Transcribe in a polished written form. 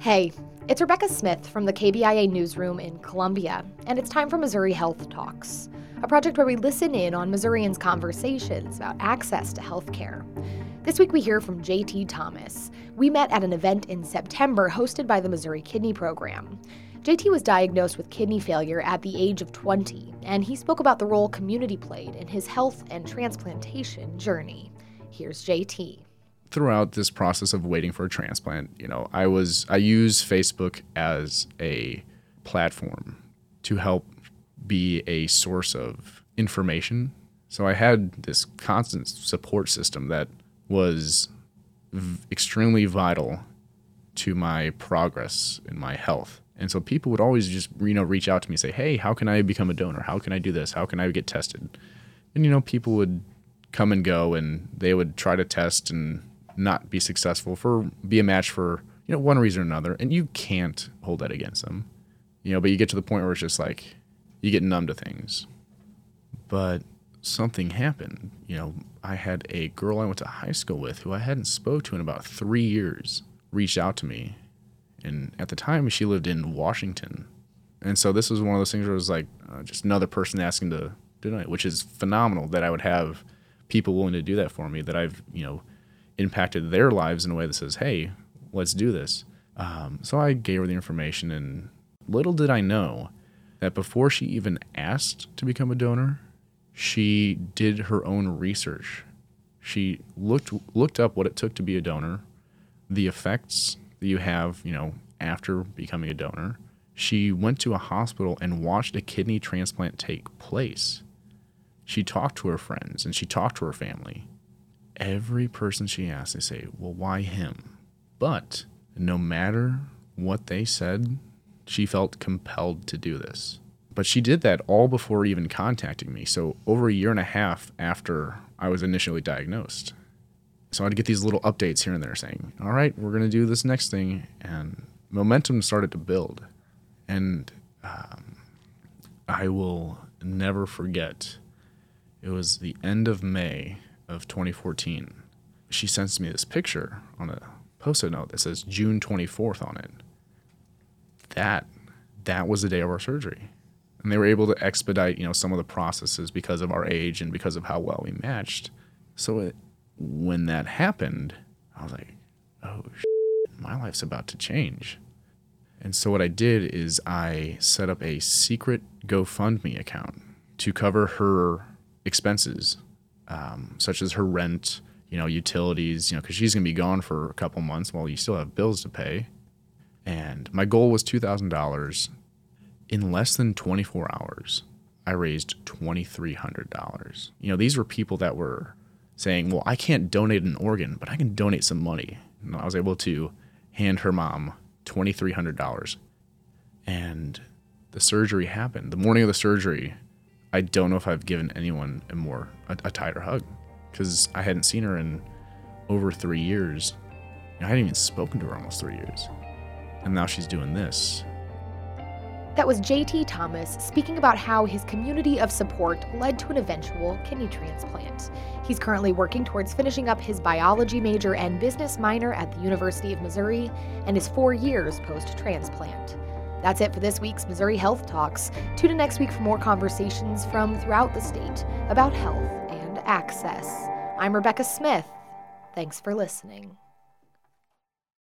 Hey, it's Rebecca Smith from the KBIA newsroom in Columbia, and it's time for Missouri Health Talks, a project where we listen in on Missourians' conversations about access to health care. This week we hear from J.T. Thomas. We met at an event in September hosted by the Missouri Kidney Program. J.T. was diagnosed with kidney failure at the age of 20, and he spoke about the role community played in his health and transplantation journey. Here's J.T. Throughout this process of waiting for a transplant, I use Facebook as a platform to help be a source of information. So I had this constant support system that was extremely vital to my progress in my health. And so people would always just, reach out to me and say, hey, how can I become a donor? How can I do this? How can I get tested? And, people would come and go, and they would try to test and not be successful, be a match for, one reason or another. And you can't hold that against them, but you get to the point where it's just like, you get numb to things. But something happened. I had a girl I went to high school with who I hadn't spoke to in about 3 years reached out to me. And at the time, she lived in Washington. And so this was one of those things where it was like just another person asking to donate, which is phenomenal that I would have people willing to do that for me, that I've, impacted their lives in a way that says, hey, let's do this. So I gave her the information, and little did I know that before she even asked to become a donor, she did her own research. She looked up what it took to be a donor, the effects that you have, after becoming a donor. She went to a hospital and watched a kidney transplant take place. She talked to her friends and she talked to her family. Every person she asked, they say, well, why him? But no matter what they said, she felt compelled to do this. But she did that all before even contacting me. So over a year and a half after I was initially diagnosed. So I'd get these little updates here and there saying, all right, we're going to do this next thing. And momentum started to build. And I will never forget, it was the end of May of 2014. She sends me this picture on a Post-it note that says June 24th on it. That was the day of our surgery. And they were able to expedite, some of the processes because of our age and because of how well we matched. So when that happened, I was like, oh, my life's about to change. And so what I did is I set up a secret GoFundMe account to cover her expenses, such as her rent, utilities, because she's going to be gone for a couple months while you still have bills to pay. And my goal was $2,000. In less than 24 hours, I raised $2,300. These were people that were saying, well, I can't donate an organ, but I can donate some money. And I was able to hand her mom $2,300. And the surgery happened. The morning of the surgery, I don't know if I've given anyone a tighter hug, because I hadn't seen her in over 3 years. I hadn't even spoken to her almost 3 years. And now she's doing this. That was J.T. Thomas speaking about how his community of support led to an eventual kidney transplant. He's currently working towards finishing up his biology major and business minor at the University of Missouri and is 4 years post-transplant. That's it for this week's Missouri Health Talks. Tune in next week for more conversations from throughout the state about health and access. I'm Rebecca Smith. Thanks for listening.